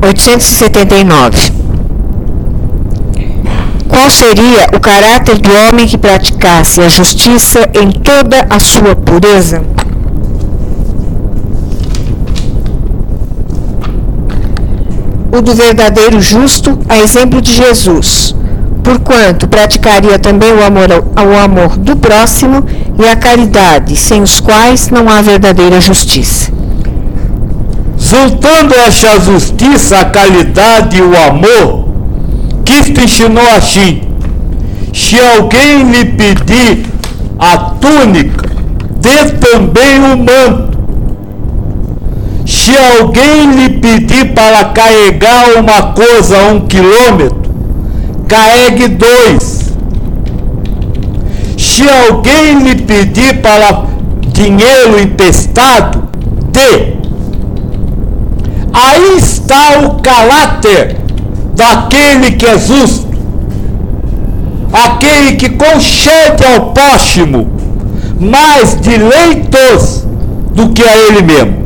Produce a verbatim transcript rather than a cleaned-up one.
oitocentos e setenta e nove. Qual seria o caráter do homem que praticasse a justiça em toda a sua pureza? O do verdadeiro justo, a exemplo de Jesus, porquanto praticaria também o amor, ao, o amor do próximo e a caridade, sem os quais não há verdadeira justiça. Juntando esta justiça, a caridade e o amor, Cristo ensinou assim: se alguém lhe pedir a túnica, dê também o manto. Se alguém lhe pedir para carregar uma coisa a um quilômetro, carregue dois. Se alguém lhe pedir para dinheiro emprestado, dê. Aí está o caráter daquele que é justo, aquele que concede ao próximo mais direitos do que a ele mesmo.